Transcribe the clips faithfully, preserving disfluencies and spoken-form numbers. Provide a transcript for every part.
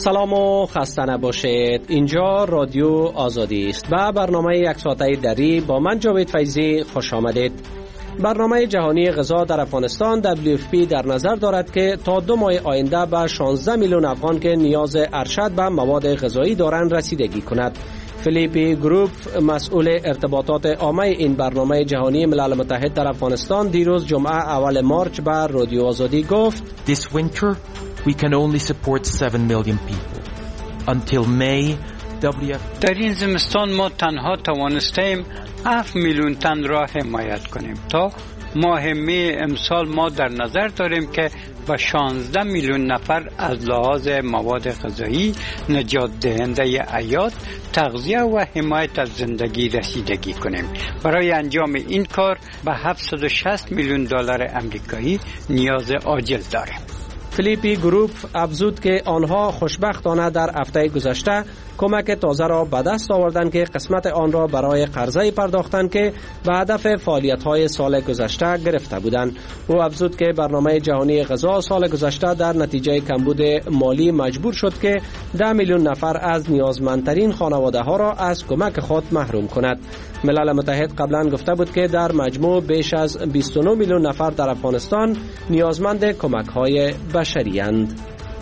سلام و خسته نباشید. اینجا رادیو آزادی است و برنامه یک ساعته دری با من جاوید فیضی خوش آمدید. برنامه جهانی غذا در افغانستان دبلیو اف پی در نظر دارد که تا دو ماه آینده به شانزده میلیون افغان که نیاز ارشد به مواد غذایی دارند رسیدگی کند. فیلیپی گروپ مسئول ارتباطات عامه این برنامه جهانی ملل متحد در افغانستان دیروز جمعه اول مارچ به رادیو آزادی گفت This winter we can only support seven million people. Until May دبلیو اف پی در این زمستان ما تنها توانستیم هفت میلیون تن را حمایت کنیم. تا ماه می امسال ما در نظر داریم که با شانزده میلیون نفر از لحاظ مواد غذایی، نجات دهنده حیات، تغذیه و حمایت از زندگی رسیدگی کنیم. برای انجام این کار به هفتصد و شصت میلیون دلار آمریکایی نیاز عاجل داریم. فیلیپی گروپ افزود که آنها خوشبختانه در هفته گذشته کمک تازه را به دست آوردند که قسمت آن را برای قرضه پرداختند که به هدف فعالیت‌های سال گذشته گرفته بودند. او افزود که برنامه جهانی غذا سال گذشته در نتیجه کمبود مالی مجبور شد که ده میلیون نفر از نیازمندترین خانواده‌ها را از کمک خود محروم کند. ملل متحد قبلا گفته بود که در مجموع بیش از بیست و نه میلیون نفر در افغانستان نیازمند کمک‌های بشری اند.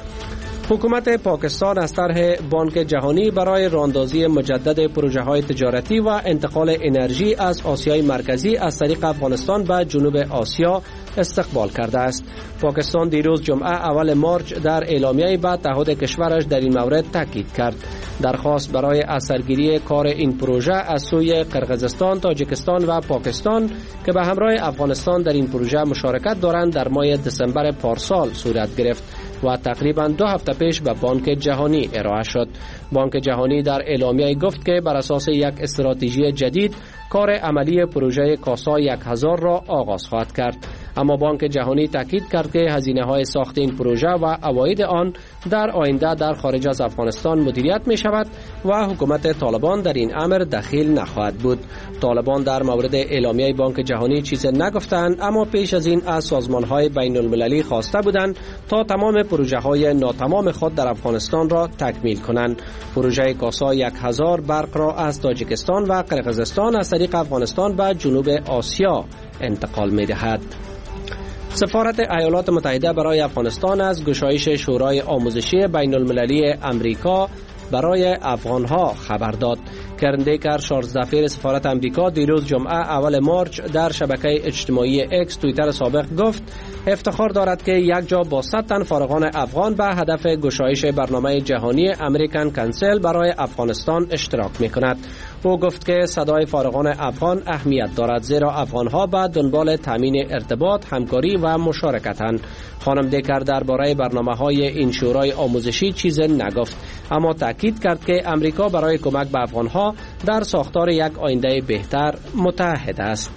حکومت پاکستان از طرح بانک جهانی برای راهاندازی مجدد پروژه‌های تجارتی و انتقال انرژی از آسیای مرکزی از طریق افغانستان به جنوب آسیا استقبال کرده است. پاکستان دیروز جمعه اول مارچ در اعلامیه به تعهد کشورش در این مورد تاکید کرد. درخواست برای اثرگیری کار این پروژه از سوی قرقیزستان، تاجیکستان و پاکستان که به همراه افغانستان در این پروژه مشارکت دارند در ماه دسامبر پارسال صورت گرفت و تقریباً دو هفته پیش به بانک جهانی ارائه شد. بانک جهانی در اعلامیه گفت که بر اساس یک استراتژی جدید کار عملی پروژه کاسا یک هزار را آغاز خواهد کرد. اما بانک جهانی تاکید کرد که هزینه‌های ساخت این پروژه و عواید آن در آینده در خارج از افغانستان مدیریت می شود و حکومت طالبان در این امر دخیل نخواهد بود. طالبان در مورد اعلامیه بانک جهانی چیز نگفتند، اما پیش از این از سازمان‌های بین المللی خواسته بودند تا تمام پروژه‌های ناتمام خود در افغانستان را تکمیل کنند. پروژه کاسا یک هزار برق را از تاجیکستان و قرقیزستان از طریق افغانستان به جنوب آسیا انتقال می دهد. سفارت ایالات متحده برای افغانستان از گشایش شورای آموزشی بین المللی امریکا برای افغانها خبر داد. کرن دیکر شانزده دفعه سفارت امریکا دیروز جمعه اول مارچ در شبکه اجتماعی اکس توییتر سابق گفت افتخار دارد که یک جا با صد تن فارغان افغان به هدف گشایش برنامه جهانی امریکن کانسل برای افغانستان اشتراک می کند. او گفت که صدای فارغان افغان اهمیت دارد زیرا افغانها به دنبال تامین ارتباط، همکاری و مشارکتند. خانم دیکر درباره برنامه‌های این شورای آموزشی چیز نگفت، اما تاکید کرد که امریکا برای کمک به افغانها در ساختار یک آینده بهتر متحد است.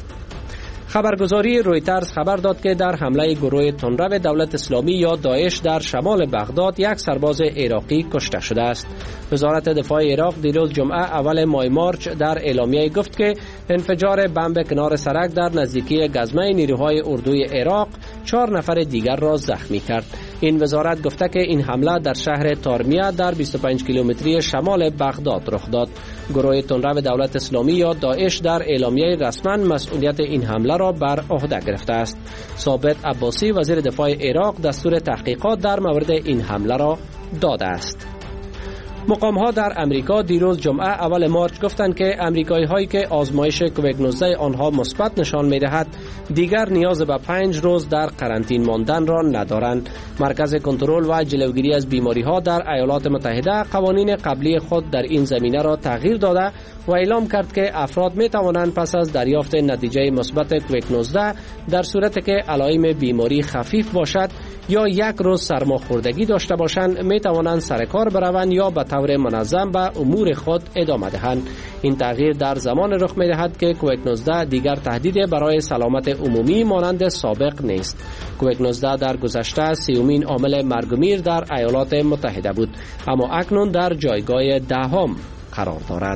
خبرگزاری رویترز خبر داد که در حمله گروه تندرو دولت اسلامی یا داعش در شمال بغداد یک سرباز عراقی کشته شده است. وزارت دفاع عراق دیروز جمعه اول ماه مارچ در اعلامیه گفت که انفجار بمب کنار سرک در نزدیکی گزمه نیروهای اردوی عراق چهار نفر دیگر را زخمی کرد. این وزارت گفته که این حمله در شهر تارمیه در بیست و پنج کیلومتری شمال بغداد رخ داد. گروه تندرو دولت اسلامی یا داعش در اعلامیه رسما مسئولیت این حمله را بر عهده گرفته است. ثابت عباسی وزیر دفاع عراق دستور تحقیقات در مورد این حمله را داده است. مقام‌ها در امریکا دیروز جمعه اول مارچ گفتند که امریکایی هایی که آزمایش کووید نوزده آنها مثبت نشان می‌دهد دیگر نیاز به پنج روز در قرنطینه ماندن را ندارند. مرکز کنترل و جلوگیری از بیماری‌ها در ایالات متحده قوانین قبلی خود در این زمینه را تغییر داده و اعلام کرد که افراد می‌توانند پس از دریافت نتیجه مثبت کووید نوزده در صورتی که علائم بیماری خفیف باشد یا یک روز سرماخوردگی داشته باشند می‌توانند سر کار بروند یا به طور منظم به امور خود ادامه دهند. این تغییر در زمان رخ می‌دهد که کووید نوزده دیگر تهدید برای سلامت عمومی مانند سابق نیست. کووید نوزده در گذشته سیومین عامل مرگ و میر در ایالات متحده بود، اما اکنون در جایگاه دهم قرار دارد.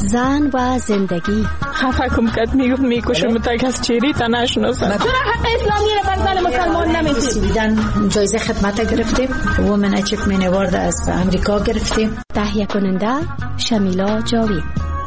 زن و زندگی. خفه کم کت میگفت میکشم تا کس چیری تا نشناسم. چرا حق اسلامی رو بر زن مسلمان نمیدید؟ سویدن جایزه خدمت گرفتیم، وومن اچیومنت اوارد از امریکا گرفتیم. تهیه کننده شمیلا جاوید.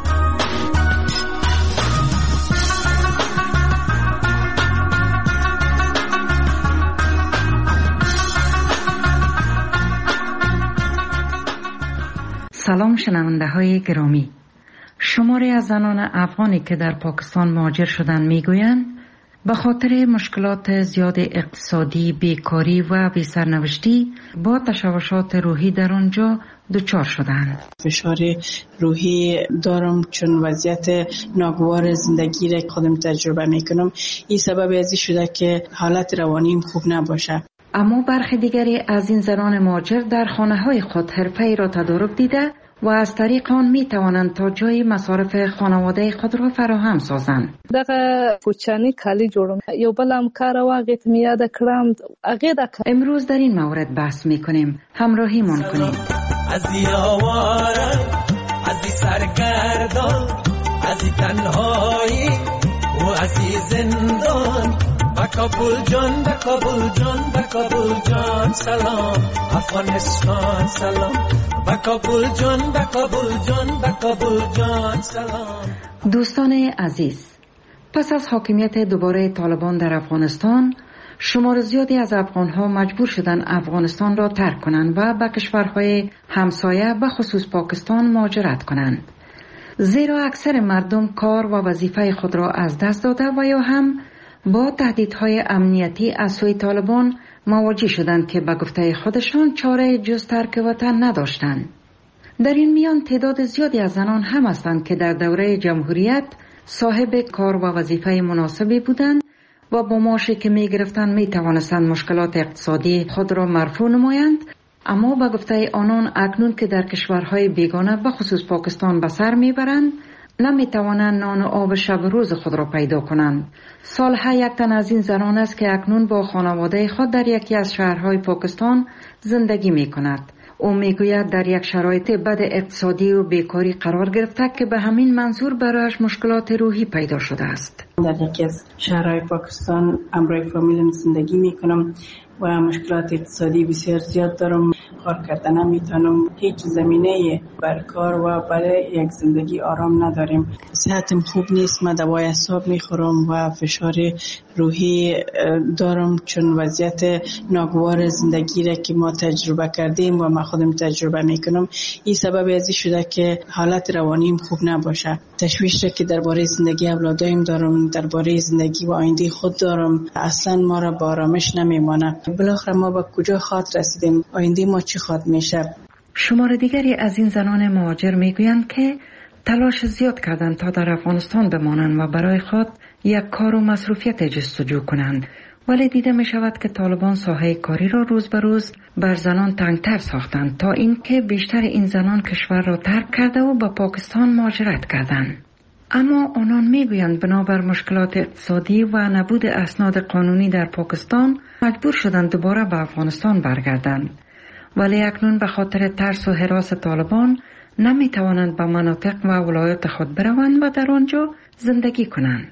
سلام شنونده های گرامی. شماری از زنان افغانی که در پاکستان مهاجر شدند میگویند به خاطر مشکلات زیاد اقتصادی، بیکاری و بی‌سرنوشتی با تشوشات روحی در آنجا دچار شدند. فشار روحی دارم چون وضعیت ناگوار زندگی را خودم تجربه میکنم. این سبب ازی شده که حالت روانیم خوب نباشه. اما برخی دیگری از این زنان مهاجر در خانه های خود حرفه‌ای را تدارک دیده و از طریق آن می توانند تا جای مصارف خانواده خود را فراهم سازند. دغه کوچانی کالی جوړم یو بلم کار واغت میاد کړم اگه دک. امروز در این مورد بحث می کنیم. همراهی من کنید. از یاوارا از سرگردان از تنهایی و از زندان با کابل جان با کابل جان با کابل جان سلام افغانستان سلام با کابل جان با کابل جان با کابل جان سلام. دوستان عزیز، پس از حاکمیت دوباره طالبان در افغانستان، شمار زیادی از افغانها مجبور شدند افغانستان را ترک کنند و به کشورهای همسایه به خصوص پاکستان مهاجرت کنند، زیرا اکثر مردم کار و وظیفه خود را از دست داده و یا هم با تهدیدهای امنیتی از سوی طالبان مواجه شدند که به گفته خودشان چاره جز ترک وطن نداشتند. در این میان تعداد زیادی از زنان هم هستند که در دوره جمهوریت صاحب کار و وظیفه مناسبی بودند و با معاشی که می گرفتند می توانستند مشکلات اقتصادی خود را مرفوع نمایند، اما به گفته آنان اکنون که در کشورهای بیگانه به خصوص پاکستان به سر می برند نمی توانند نان و آب شب روز خود را پیدا کنند. سالها یک تن از این زنان است که اکنون با خانواده خود در یکی از شهرهای پاکستان زندگی می کند. او می گوید در یک شرایط بد اقتصادی و بیکاری قرار گرفته که به همین منظور برایش مشکلات روحی پیدا شده است. در یکی از شهرهای پاکستان همراه فامیلم زندگی می کنم و مشکلات اقتصادی بسیار زیاد دارم. کار کردن نمیتونم، هیچ زمینه بر کار و برای یک زندگی آرام نداریم. صحتم خوب نیست، من دوای اعصاب میخورم و فشار روحی دارم چون وضعیت ناگوار زندگی را که ما تجربه کردیم و من خودم تجربه میکنم این سبب ازی شده که حالت روانیم خوب نباشه. تشویش را که درباره زندگی اولادایم دارم، درباره زندگی و آینده خود دارم، اصلا ما را با آرامش نمیمانه. بالاخره ما به کجا خواهد رسیدیم؟ آینده ما چی خواهد میشه؟ شمار دیگری از این زنان مهاجر میگویند که تلاش زیاد کردند تا در افغانستان بمانند و برای خود یک کار و مصروفیت جستجو کنند، ولی دیده می شود که طالبان ساحه کاری را روز به روز بر زنان تنگتر ساختند تا اینکه بیشتر این زنان کشور را ترک کرده و به پاکستان مهاجرت کردند. اما آنان میگویند بنابر مشکلات اقتصادی و نبود اسناد قانونی در پاکستان مجبور شدند دوباره به افغانستان برگردند، ولی اکنون به خاطر ترس و هراس طالبان نمی توانند به مناطق و ولایات خود بروند و در آنجا زندگی کنند.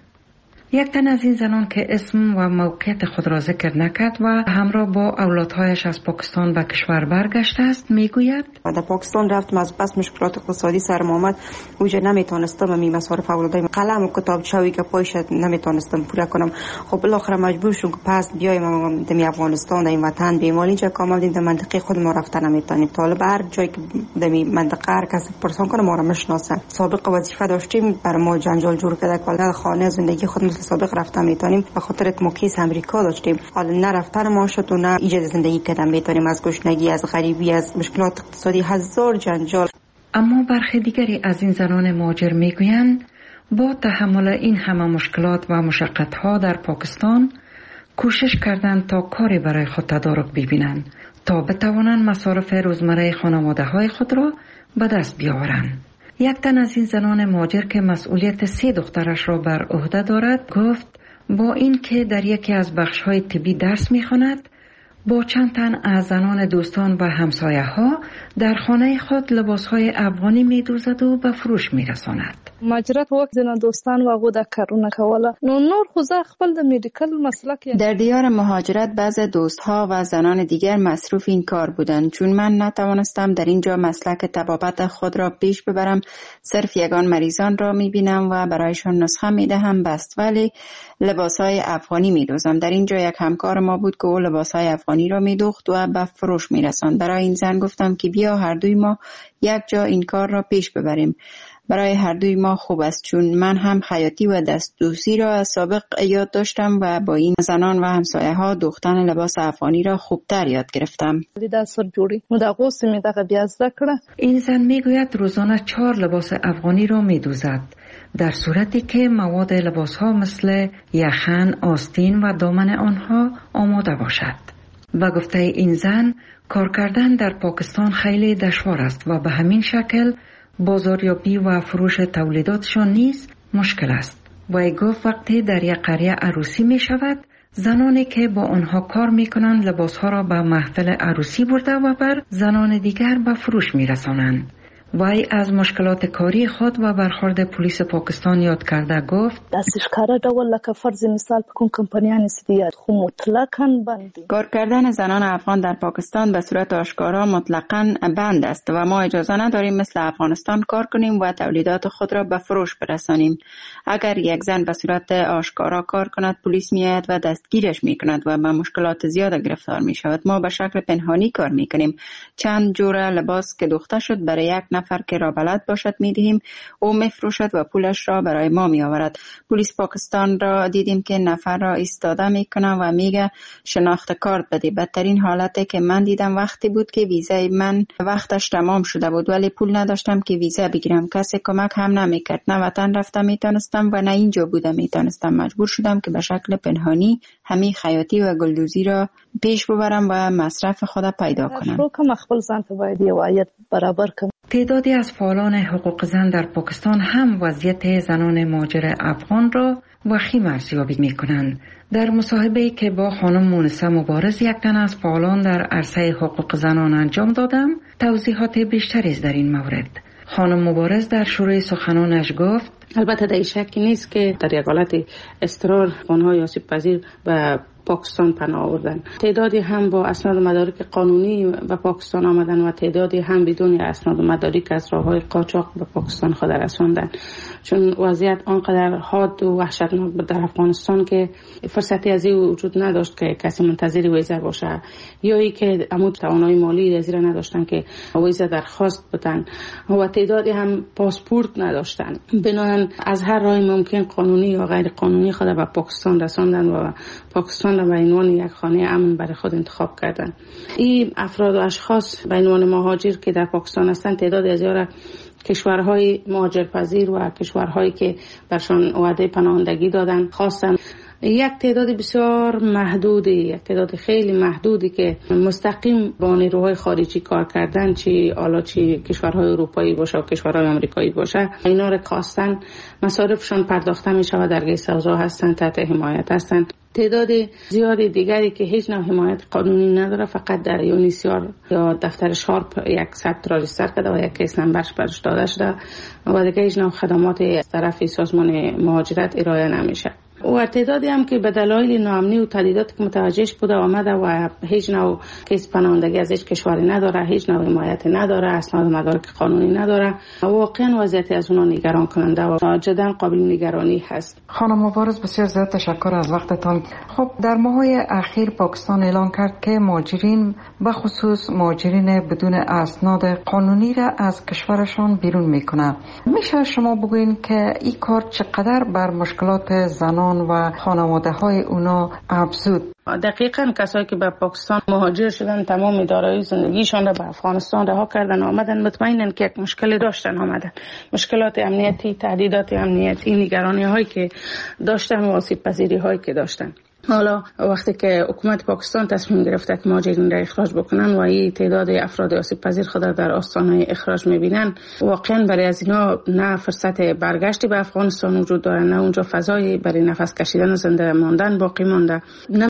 یک تن از این زنان که اسم و موقعیت خود را ذکر نکرد و همراه با اولادهایش از پاکستان به کشور برگشته است میگوید در پاکستان رفتم، از بس مشکلات اقتصادی سرم آمد، اونجا نمیتونستم می مصارف اولادایم قلم و کتابچه‌ای که پایش نمیتونستم پورا کنم. خب بالاخره مجبور شدم که پس بیایم در افغانستان، در این وطن بیمال اینجا کامل در منطقه خود ما رفتن نمیتونیم. طالب هر جایی که در منطقه هر کسی پرسان کنه ما را میشناسه. سابق وظیفه داشتیم، برای ما جنجال جور کرده کلا خانه زندگی خود سابق رفتن میتونیم به خاطر موکیس امریکا داشتیم، حالا نه رفتن ما شد و نه ایجاد زندگی کردن میتونیم، از گشنگی، از غریبی، از مشکلات اقتصادی، هزار جنجال. اما برخی دیگری از این زنان مهاجر میگویند با تحمل این همه مشکلات و مشقت‌ها در پاکستان کوشش کردند تا کاری برای خود تدارک ببینند تا بتوانند مصارف روزمره خانواده‌های خود را به دست بیاورند. یک تن از این زنان مهاجر که مسئولیت سه دخترش را بر عهده دارد گفت با این که در یکی از بخش‌های طبی درس می‌خواند، با چند تن از زنان دوستان و همسایه‌ها در خانه خود لباس‌های افغانی می‌دوزد و به فروش می‌رساند. مهاجرت وخت نه دوستان واغو د کارونه کوله نو نور خو زه خپل د میډیکل مسلک. در دیار مهاجرت بعض دوستها و زنان دیگر مصروف این کار بودند. چون من نتوانستم در اینجا مسلک طبابت خود را پیش ببرم، صرف یگان مریضان را میبینم و برایشان نسخه میدهم بست، ولی لباسهای افغانی میدوزم. در اینجا یک همکار ما بود که او لباسهای افغانی را میدوخت و به فروش میرساند. برای این زن گفتم که بیا هر دوی ما یک جا این کار را پیش ببریم. برای هر دوی ما خوب است، چون من هم خیاطی و دستدوزی را از سابق یاد داشتم و با این زنان و همسایه ها دوختن لباس افغانی را خوبتر یاد گرفتم. این زن میگوید روزانه چهار لباس افغانی را میدوزد، در صورتی که مواد لباس ها مثل یخن، آستین و دامن آنها آماده باشد. و گفته این زن کار کردن در پاکستان خیلی دشوار است و به همین شکل بازاریابی و فروش تولیداتشان نیز مشکل است. و ای گفت وقتی در یک قریه عروسی می شود، زنانی که با آنها کار می کنند لباسها را به محفل عروسی برده و بر زنان دیگر به فروش می رسانند. وی از مشکلات کاری خود و برخورد پلیس پاکستان یاد کرده گفت دستش کاره ډول لکه فرض مثال په کوم کمپنیانو سیدیات خو مطلقاً بند. کار کردن زنان افغان در پاکستان به صورت آشکارا مطلقاً بند است و ما اجازه نداریم مثل افغانستان کار کنیم و تولیدات خود را به فروش برسانیم. اگر یک زن به صورت آشکارا کار کند، پلیس میآید و دستگیرش میکند و به مشکلات زیاد گرفتار میشود. ما به شکل پنهانی کار میکنیم. چند جوره لباس که دوخته شد برای یک نفر که را بلد باشد میدهیم، او میفروشد و پولش را برای ما میآورد. پلیس پاکستان را دیدیم که نفر را ایستاده میکنه و میگه شناخت کارت بده. بدترین حالتی که من دیدم وقتی بود که ویزای من وقتش تمام شده بود ولی پول نداشتم که ویزا بگیرم. کسی کمک هم نمیکرد. نه وطن رفتم میتونستم و نه اینجا بودم میتونستم. مجبور شدم که به شکل پنهانی همین خیاطی و گلدوزی را پیش ببرم و مصرف خود پیدا کنم. تعدادی از فعالان حقوق زن در پاکستان هم وضعیت زنان مهاجر افغان را وخیم ارزیابی می کنند. در مصاحبه‌ای که با خانم مونسه مبارز، یک تن از فعالان در عرصه حقوق زنان انجام دادم، توضیحات بیشتری در این مورد. خانم مبارز در شروع سخنانش گفت البته در شکی نیست که در یک حالت اضطرار افغان‌های آسیب پذیر و پاکستان پناه آوردن. تعدادی هم با اسناد و مدارک قانونی به پاکستان آمدن و تعدادی هم بدون اسناد و مدارک از راه‌های قاچاق به پاکستان خود رساندن. چون وضعیت آنقدر حاد و وحشتناک بود در افغانستان که فرصتی از این وجود نداشت که کسی منتظر ویزا باشه، یا ای که عمود توانایی مالی از این نداشتن که ویزا درخواست بدن و تعدادی هم پاسپورت نداشتن. بنابراین از هر راه ممکن قانونی یا غیر قانونی خود به پاکستان رساندن و پاکستان را به عنوان یک خانه امن برای خود انتخاب کردن. این افراد و اشخاص به عنوان مهاجر که در پاکستان هستند، تعداد از آنها کشورهای مهاجرپذیر و کشورهایی که برشان وعده پناهندگی دادن خواستن. یک تعداد بسیار محدودی، یک تعداد خیلی محدودی که مستقیم با نیروهای خارجی کار کردن، چی حالا چی کشورهای اروپایی باشه و کشورهای آمریکایی باشه، اینا را خواستن مصارفشان پرداخته می شود، درگیر سوزا هستن، تحت حمایت هستن. تعداد زیادی دیگری که هیچ نوع حمایت قانونی نداره، فقط در یونیسیار یا دفتر شارپ یک ثبت را رجیستر کرده و یک کیس نمبرش برش داده شده و دیگه هیچ نوع خدمات از طرف سازمان مهاجرت ارائه نمیشه. و تعدادی هم که به دلایل ناامنی و تهدیداتی که متوجهش بوده آمده و هیچ نوع کیس پناهندگی از هیچ کشوری نداره، هیچ نوع حمایت نداره، اسناد و مدارک قانونی نداره، واقعا وضعیت از اونها نگران کننده و جدا قابل نگرانی هست. خانم مبارز، بسیار زیاد تشکر از وقتتان. خب در ماه‌های اخیر پاکستان اعلام کرد که مهاجرین به خصوص مهاجرین بدون اسناد قانونی را از کشورشان بیرون میکنه. میشه شما بگوین که این کار چقدر بر مشکلات زنان و خانواده های اونا افزود؟ دقیقاً کسایی که به پاکستان مهاجر شدن تمام دارایی زندگیشان را به افغانستان رها کردن آمدن، مطمئنن که یک مشکلی داشتن آمدن، مشکلات امنیتی، تهدیدات امنیتی، نگرانی هایی که داشتن و آسیب پذیری هایی که داشتن. حالا وقتی که حکومت پاکستان تصمیم گرفته که مهاجرین را اخراج بکنن و این تعداد افراد آسیب پذیر خود در آستانه اخراج میبینن، واقعا برای از اینا نه فرصت برگشتی به افغانستان وجود داره، نه اونجا فضایی برای نفس کشیدن و زنده ماندن باقی مانده، نه